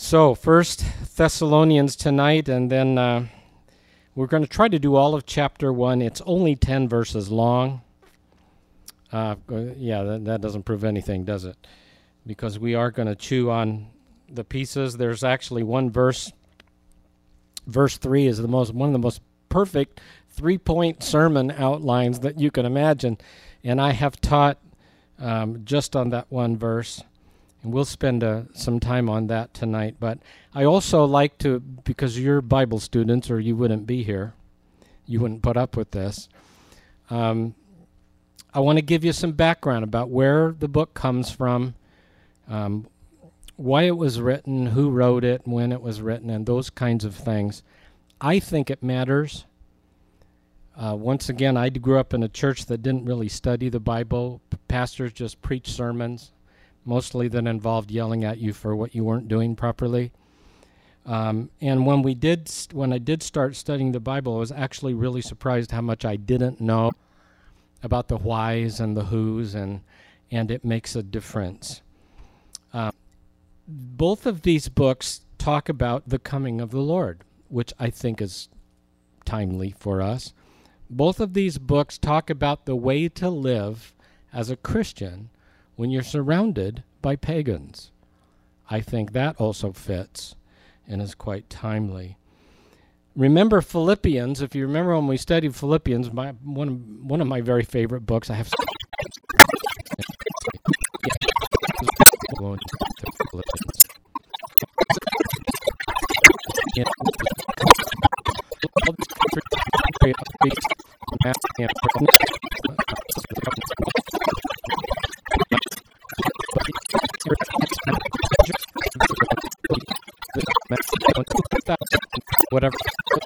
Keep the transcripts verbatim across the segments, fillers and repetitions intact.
So, First Thessalonians tonight, and then uh, we're going to try to do all of chapter one. It's only ten verses long. Uh, yeah, that, that doesn't prove anything, does it? Because we are going to chew on the pieces. There's actually one verse. Verse three is the most one of the most perfect three-point sermon outlines that you can imagine, and I have taught um, just on that one verse. And we'll spend uh, some time on that tonight. But I also like to, because you're Bible students or you wouldn't be here, you wouldn't put up with this, um, I want to give you some background about where the book comes from, um, why it was written, who wrote it, when it was written, and those kinds of things. I think it matters. Uh, once again, I grew up in a church that didn't really study the Bible. P- pastors just preached sermons, mostly that involved yelling at you for what you weren't doing properly. Um, and when we did, st- when I did start studying the Bible, I was actually really surprised how much I didn't know about the whys and the whos, and and it makes a difference. Uh, both of these books talk about the coming of the Lord, which I think is timely for us. Both of these books talk about the way to live as a Christian when you're surrounded by pagans. I think that also fits and is quite timely. Remember Philippians. If you remember when we studied Philippians, my, one, of, one of my very favorite books, I have whatever.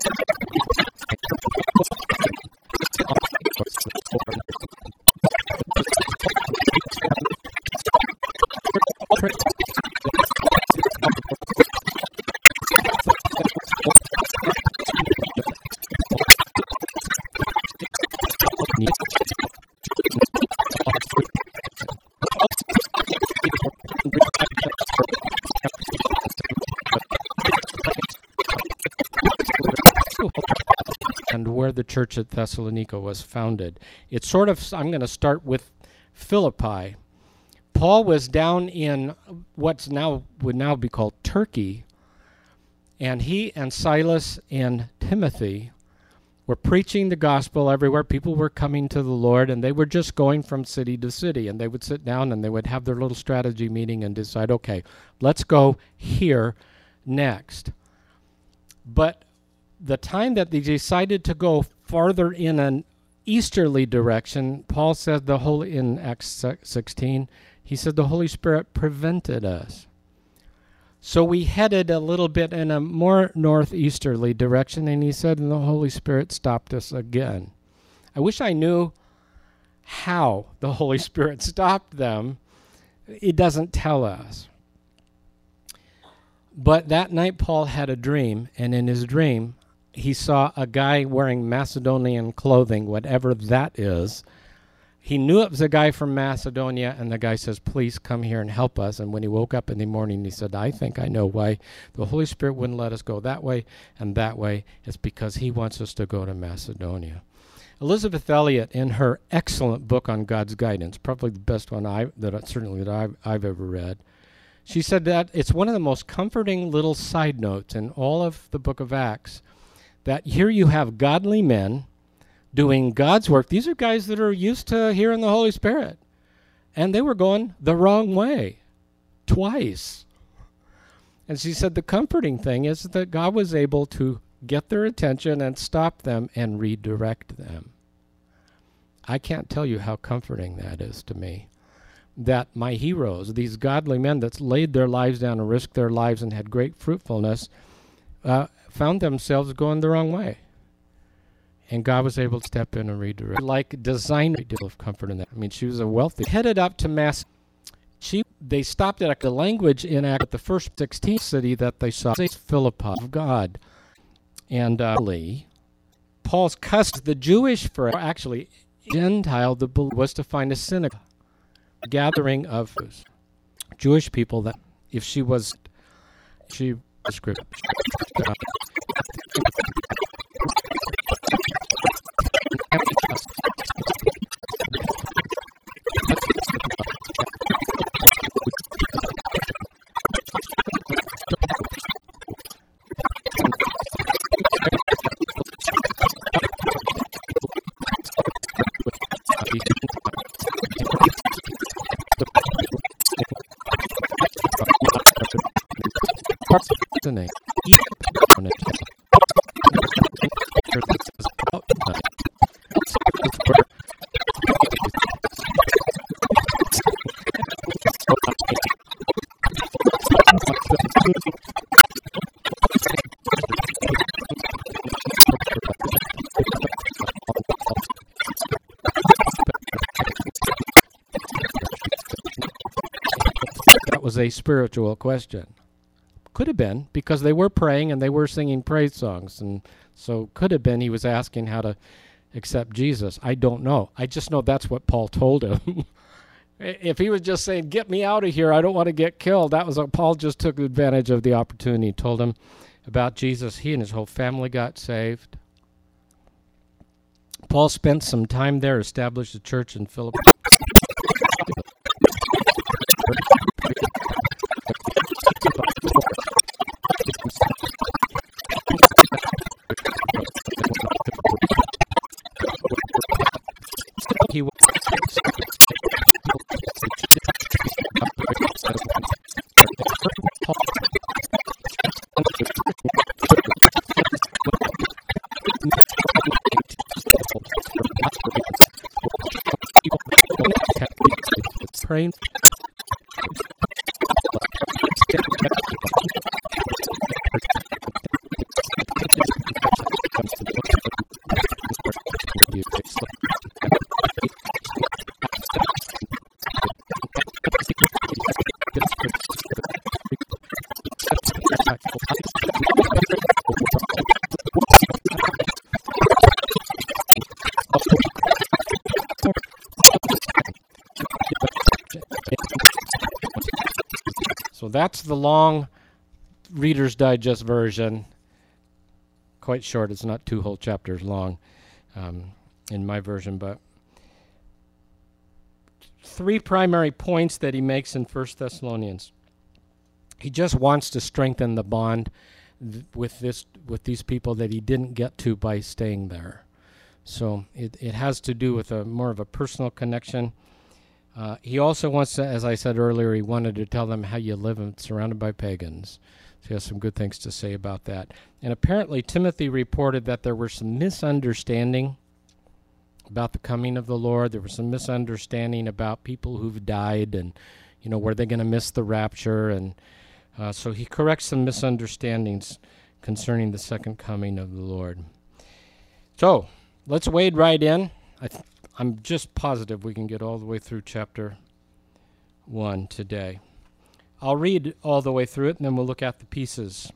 And where the church at Thessalonica was founded. It's sort of, I'm going to start with Philippi. Paul was down in what's now would now be called Turkey, and he and Silas and Timothy were preaching the gospel everywhere. People were coming to the Lord, and they were just going from city to city, and they would sit down and they would have their little strategy meeting and decide, okay, let's go here next. But the time that they decided to go farther in an easterly direction, Paul said the Holy, in Acts sixteen, he said the Holy Spirit prevented us. So we headed a little bit in a more northeasterly direction, and he said, and the Holy Spirit stopped us again. I wish I knew how the Holy Spirit stopped them. It doesn't tell us. But that night Paul had a dream, and in his dream, he saw a guy wearing Macedonian clothing, whatever that is. He knew it was a guy from Macedonia, and the guy says, please come here and help us. And when he woke up in the morning, he said, I think I know why the Holy Spirit wouldn't let us go that way and that way. It's because he wants us to go to Macedonia. Elisabeth Elliot, in her excellent book on God's guidance, probably the best one I that I, certainly that I've, I've ever read, she said that it's one of the most comforting little side notes in all of the book of Acts, that here you have godly men doing God's work. These are guys that are used to hearing the Holy Spirit, and they were going the wrong way twice. And she said the comforting thing is that God was able to get their attention and stop them and redirect them. I can't tell you how comforting that is to me, that my heroes, these godly men that laid their lives down and risked their lives and had great fruitfulness, uh, found themselves going the wrong way. And God was able to step in and redirect. Like design a deal of comfort in that. I mean, she was a wealthy. Headed up to Mass. She they stopped at the language in Act, the first sixteen city that they saw, Philippi of God. And uh, Paul's custom, the Jewish for actually Gentile, the was to find a synagogue, a gathering of Jewish people that if she was She script. That was a spiritual question. Could have been, because they were praying and they were singing praise songs, and so could have been he was asking how to accept Jesus. I don't know. I just know that's what Paul told him. If he was just saying, get me out of here, I don't want to get killed, that was what Paul just took advantage of the opportunity. He told him about Jesus. He and his whole family got saved. Paul spent some time there, established a church in Philippi. He was praying. So that's the long Reader's Digest version. Quite short. It's not two whole chapters long um, in my version, but three primary points that he makes in First Thessalonians. He just wants to strengthen the bond th- with this with these people that he didn't get to by staying there. So it, it has to do with a more of a personal connection. Uh, he also wants to, as I said earlier, he wanted to tell them how you live and surrounded by pagans. So he has some good things to say about that. And apparently Timothy reported that there were some misunderstanding about the coming of the Lord. There was some misunderstanding about people who've died and, you know, were they going to miss the rapture? And uh, so he corrects some misunderstandings concerning the second coming of the Lord. So let's wade right in. I th- I'm just positive we can get all the way through chapter one today. I'll read all the way through it, and then we'll look at the pieces.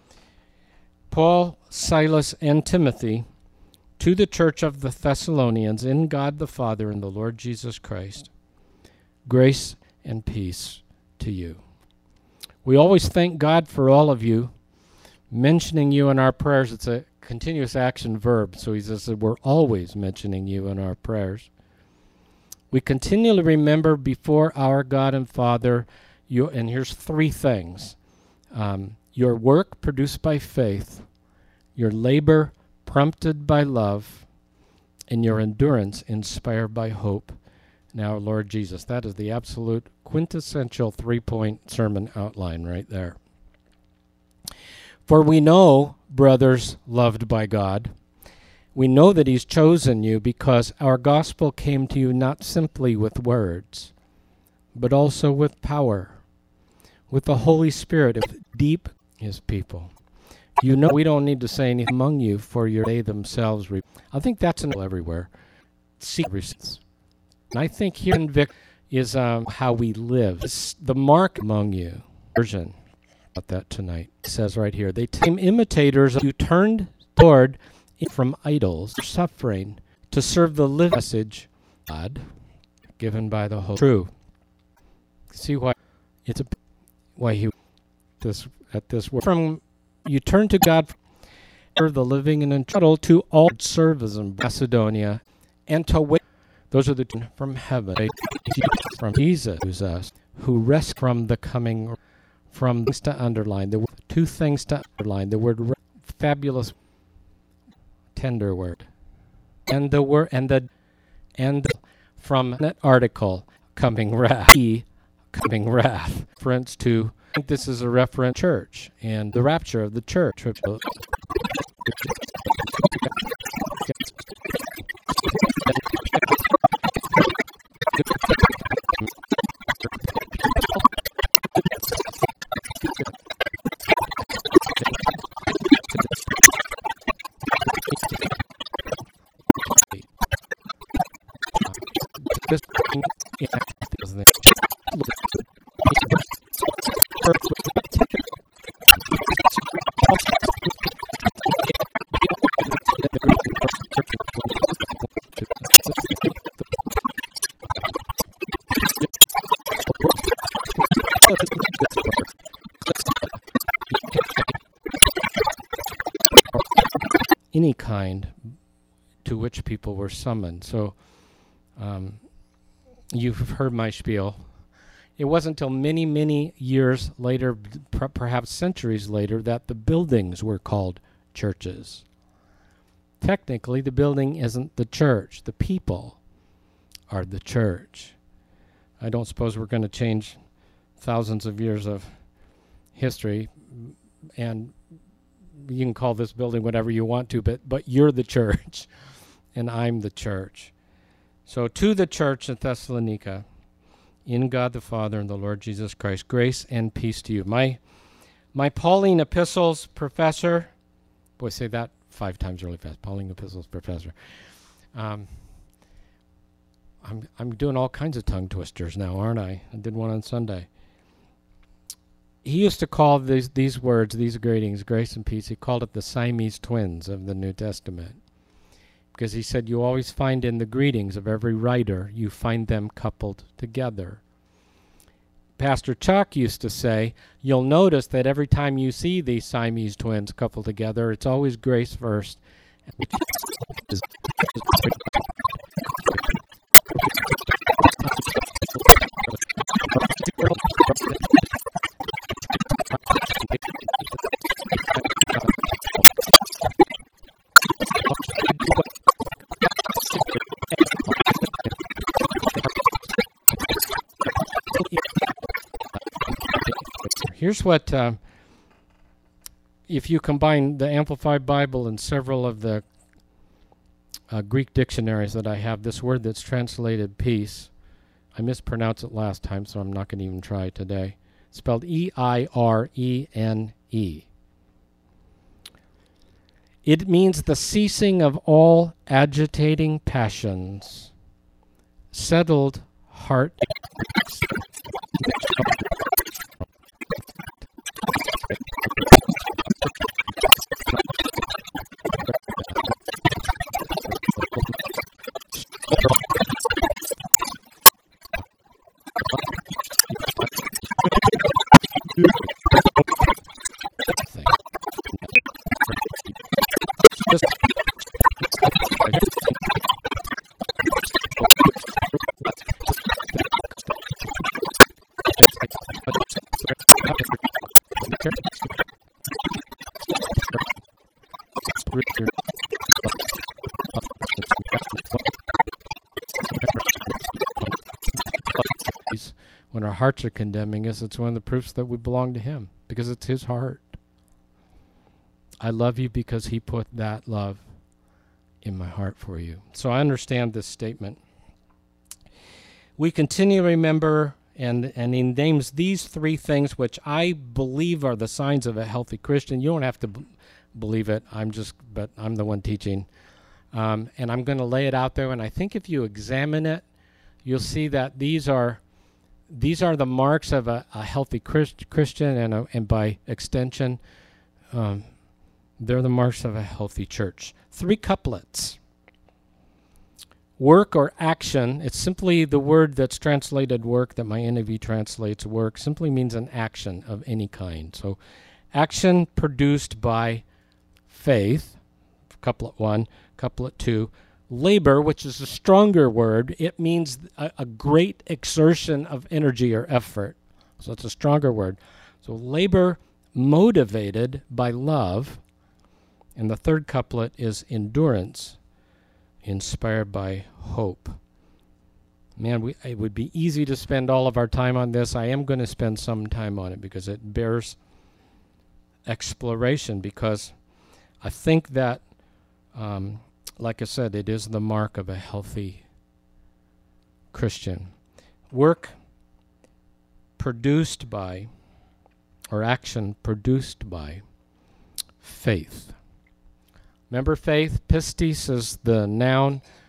Paul, Silas, and Timothy, to the church of the Thessalonians, in God the Father and the Lord Jesus Christ, grace and peace to you. We always thank God for all of you, mentioning you in our prayers. It's a continuous action verb, so he says that we're always mentioning you in our prayers. We continually remember before our God and Father, you, and here's three things. Um, your work produced by faith, your labor prompted by love, and your endurance inspired by hope in our Lord Jesus. That is the absolute quintessential three-point sermon outline right there. For we know, brothers loved by God, we know that he's chosen you because our gospel came to you not simply with words, but also with power, with the Holy Spirit of deep his people. You know we don't need to say anything among you, for your they themselves. Re- I think that's in everywhere. See receipts. And I think here in Vic is um, how we live. It's the mark among you. Version. About that tonight. It says right here, they became imitators of you turned toward from idols, suffering, to serve the living message of God given by the Holy. True. See why it's a why he this at this word. From you turn to God for the living and entitled to all service in Macedonia and to wait. Those are the two from heaven. From Jesus, who's us, who rest from the coming, from things to underline. The two things to underline. The word re- fabulous, tender word, and the word and the and the, from that article coming wrath, coming wrath. Reference to. I think this is a reference to church and the rapture of the church. Any kind to which people were summoned. So um, you've heard my spiel. It wasn't until many, many years later, per- perhaps centuries later, that the buildings were called churches. Technically, the building isn't the church. The people are the church. I don't suppose we're going to change thousands of years of history, and you can call this building whatever you want to, but but you're the church, and I'm the church. So to the church at Thessalonica, in God the Father and the Lord Jesus Christ, grace and peace to you. My my Pauline epistles professor, boy, say that five times really fast. Pauline epistles professor. Um, I'm I'm doing all kinds of tongue twisters now, aren't I? I did one on Sunday. He used to call these these words, these greetings, grace and peace, he called it the Siamese twins of the New Testament. Because he said you always find in the greetings of every writer, you find them coupled together. Pastor Chuck used to say, you'll notice that every time you see these Siamese twins coupled together, it's always grace first. Here's what, uh, if you combine the Amplified Bible and several of the uh, Greek dictionaries that I have, this word that's translated peace, I mispronounced it last time, so I'm not going to even try today. It's spelled E I R E N E. It means the ceasing of all agitating passions, settled heart. When our hearts are condemning us, it's one of the proofs that we belong to Him, because it's His heart. I love you because He put that love in my heart for you. So I understand this statement. We continue to remember, and, and He names these three things, which I believe are the signs of a healthy Christian. You don't have to b- believe it. I'm just, but I'm the one teaching. Um, and I'm going to lay it out there, and I think if you examine it, you'll see that these are These are the marks of a, a healthy Christ, Christian, and, a, and by extension, um, they're the marks of a healthy church. Three couplets. Work or action, it's simply the word that's translated work that my N I V translates work, simply means an action of any kind. So action produced by faith, couplet one, couplet two. Labor, which is a stronger word, it means a, a great exertion of energy or effort. So it's a stronger word. So labor motivated by love. And the third couplet is endurance, inspired by hope. Man, we, it would be easy to spend all of our time on this. I am going to spend some time on it because it bears exploration, because I think that, um, like I said, it is the mark of a healthy Christian. Work produced by, or action produced by, faith. Remember faith? Pistis is the noun.